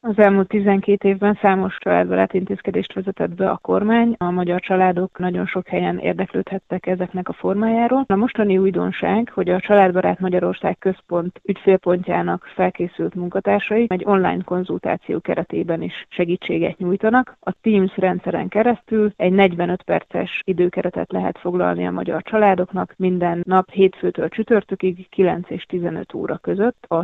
Az elmúlt 12 évben számos családbarát intézkedést vezetett be a kormány. A magyar családok nagyon sok helyen érdeklődhettek ezeknek a formájáról. A mostani újdonság, hogy a Családbarát Magyarország Központ ügyfélpontjának felkészült munkatársai egy online konzultáció keretében is segítséget nyújtanak. A Teams rendszeren keresztül egy 45 perces időkeretet lehet foglalni a magyar családoknak minden nap hétfőtől csütörtökig 9 és 15 óra között. A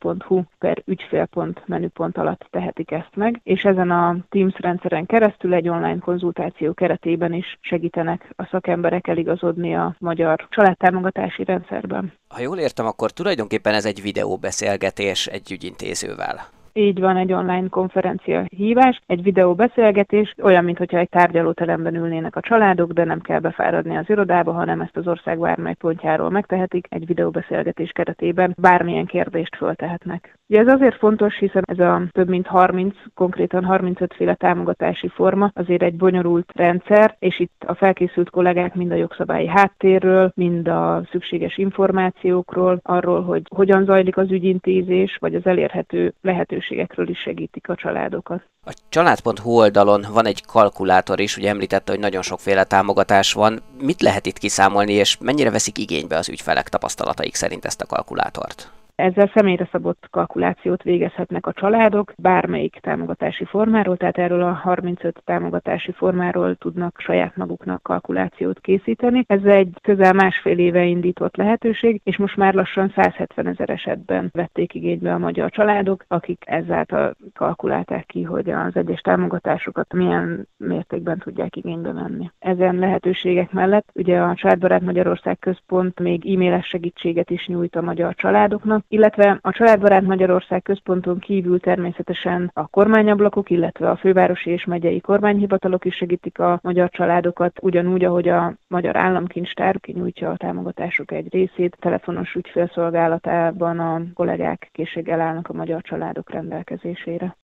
család.hu/ügyfélpont menüpont alatt tehetik ezt meg, és ezen a Teams rendszeren keresztül egy online konzultáció keretében is segítenek a szakemberek eligazodni a magyar családtámogatási rendszerben. Ha jól értem, akkor tulajdonképpen ez egy videóbeszélgetés egy ügyintézővel. Így van, egy online konferencia hívás, egy videóbeszélgetés, olyan, mintha egy tárgyalóteremben ülnének a családok, de nem kell befáradni az irodába, hanem ezt az ország bármely pontjáról megtehetik, egy videóbeszélgetés keretében bármilyen kérdést föltehetnek. Ugye ez azért fontos, hiszen ez a több mint 30, konkrétan 35 féle támogatási forma azért egy bonyolult rendszer, és itt a felkészült kollégák mind a jogszabályi háttérről, mind a szükséges információkról, arról, hogy hogyan zajlik az ügyintézés, vagy az elérhető lehetőségekről is segítik a családokat. A család.hu oldalon van egy kalkulátor is, ugye említette, hogy nagyon sokféle támogatás van. Mit lehet itt kiszámolni, és mennyire veszik igénybe az ügyfelek tapasztalataik szerint ezt a kalkulátort? Ezzel személyre szabott kalkulációt végezhetnek a családok bármelyik támogatási formáról, tehát erről a 35 támogatási formáról tudnak saját maguknak kalkulációt készíteni. Ez egy közel másfél éve indított lehetőség, és most már lassan 170 000 esetben vették igénybe a magyar családok, akik ezáltal kalkulálták ki, hogy az egyes támogatásokat milyen mértékben tudják igénybe venni. Ezen lehetőségek mellett ugye a Családbarát Magyarország Központ még e-mailes segítséget is nyújt a magyar családoknak, illetve a Családbarát Magyarország Központon kívül természetesen a kormányablakok, illetve a fővárosi és megyei kormányhivatalok is segítik a magyar családokat, ugyanúgy, ahogy a Magyar Államkincstár nyújtja a támogatások egy részét, telefonos ügyfélszolgálatában a kollégák készséggel állnak a magyar családok rendelkezésére.